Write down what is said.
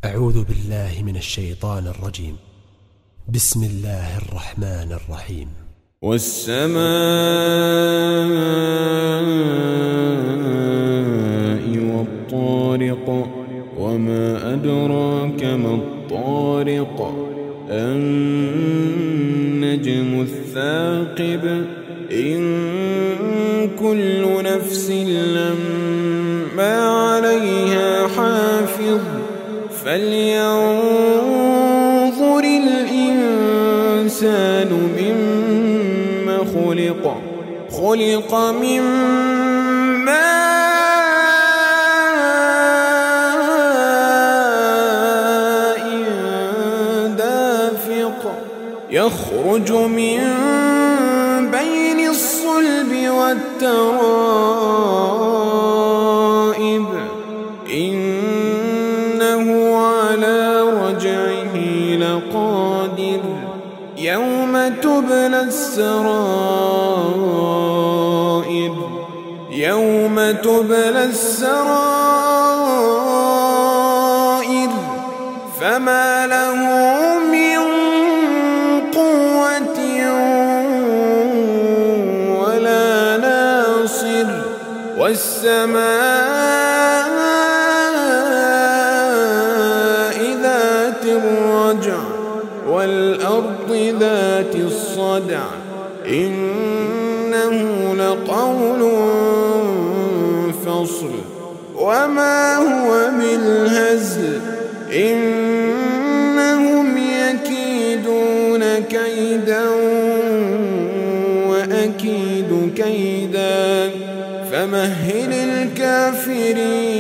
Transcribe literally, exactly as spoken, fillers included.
أعوذ بالله من الشيطان الرجيم. بسم الله الرحمن الرحيم. والسماء والطارق وما أدراك ما الطارق النجم الثاقب إن كل نفس لما عليها حافظ فلينظر الإنسان مما خلق خلق من ماء دافق يخرج من بين الصلب والترائب إنه على رجعه لقادر يوم تبلى السرائر يوم تبلى السرائر فما له من قوة ولا ناصر والسماء ذات الرجع والأرض ذات الصدع إنه لقول فصل وما هو بالهزل إنهم يكيدون كيدا وأكيد كيدا فمهل الكافرين